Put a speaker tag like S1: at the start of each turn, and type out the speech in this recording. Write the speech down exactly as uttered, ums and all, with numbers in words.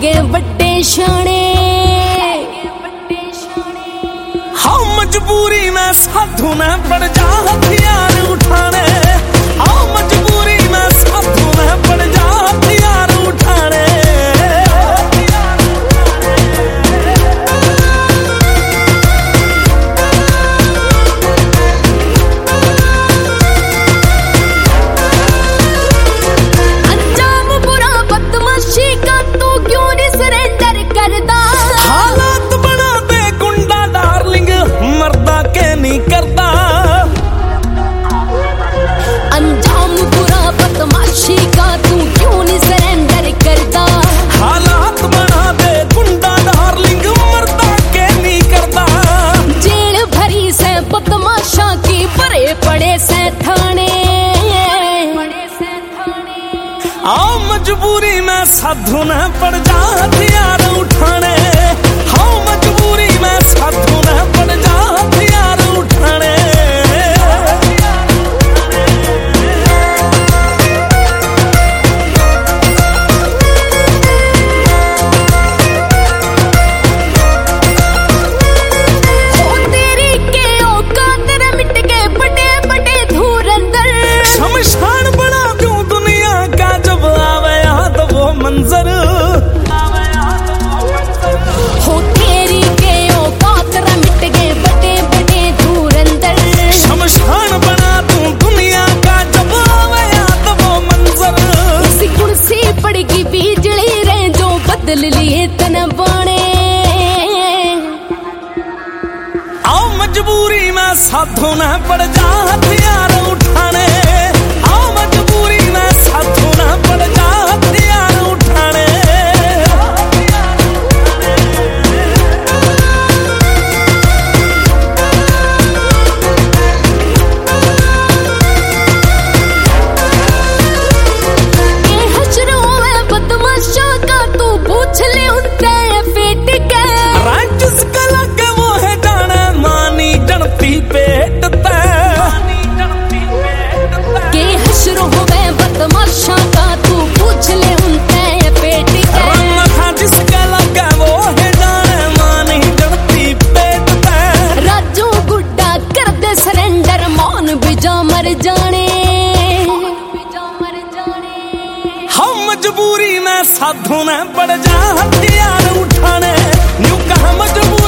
S1: गए बड़े शाने।
S2: हाँ मजबूरी में साधु ने पड़ जा हथियार उठाने। हाँ मजबूरी में साधु ने पड़ जा हथियार उठाने।
S1: अंजाम बुरा बदमाशी का तू क्यों नहीं सरेंडर करता।
S2: हालात बना दे गुंडा डार्लिंग मरदा के नहीं करता।
S1: जेल भरी से बदमाशा की भरे पड़े से थाने।
S2: आ मजबूरी में साधु ने पड़ जा हथियार उठाने। हाँ मजबूरी में साधु ने पड़ जा हथियार उठाने। मंजर
S1: हो तेरी के औकात रा मिट गए बड़े बड़े धुरंधर।
S2: शमशान बना दूं दुनिया का जब आवे याद वो मंजर।
S1: इसी कुर्सी पड़गी बिजली रे जो बदल लिए तन बाणे।
S2: आओ मजबूरी में साधु ने पड़ जा हथियार उठाने। आओ मजबूरी में साधु ने पड़ जा हथियार उठाने। मजबूरी में साधु ने पड़ जा हथियार उठाने। न्यू कहा मजबूरी